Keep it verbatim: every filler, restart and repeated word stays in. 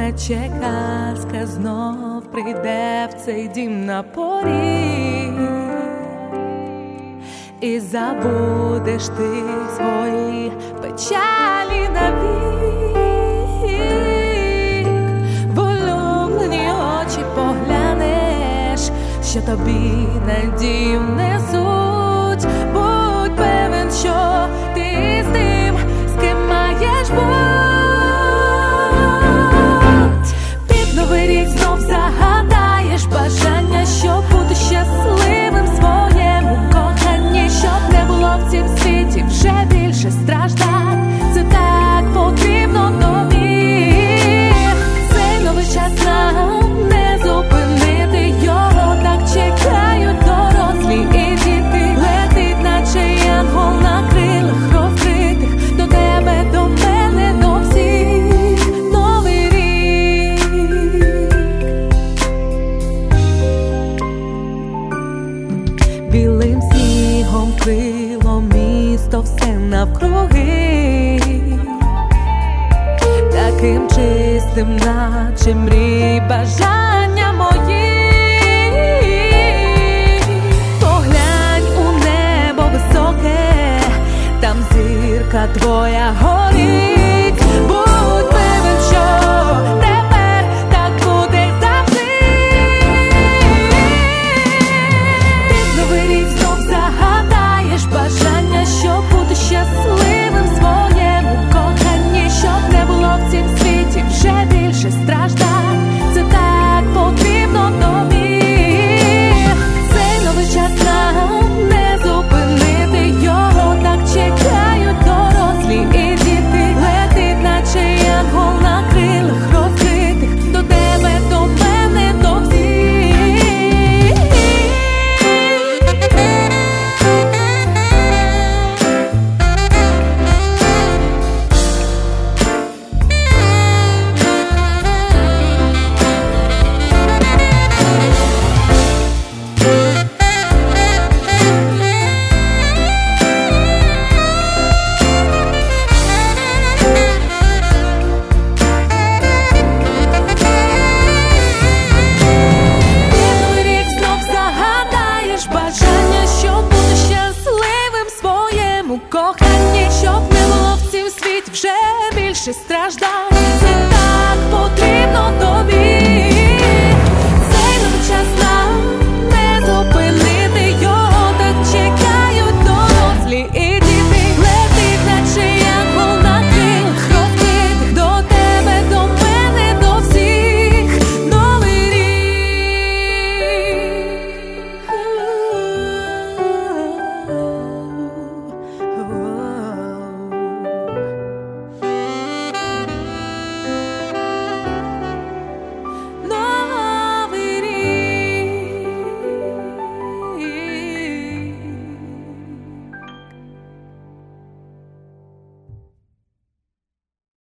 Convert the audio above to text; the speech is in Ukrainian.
наче казка, знов прийде в цей дім на поріг, і забудеш ти свої печалі навік. В улюблені очі поглянеш, що тобі надію несуть. Будь певен, що ти з тим, з ким маєш бути. Під новий рік знов загадаєш бажання, щоб бути щасливим в своєму коханні, щоб не було в цім світі вже більше страждань. Це так потрібно тобі. Цей новий час нам не зупинити, його так чекають дорослі і діти. Летить, наче янгол на крилах розкритих, до тебе, до мене, до всіх. Новий рік. Білим снігом крило місто все навкруги, таким чистим, наче мрій бажань.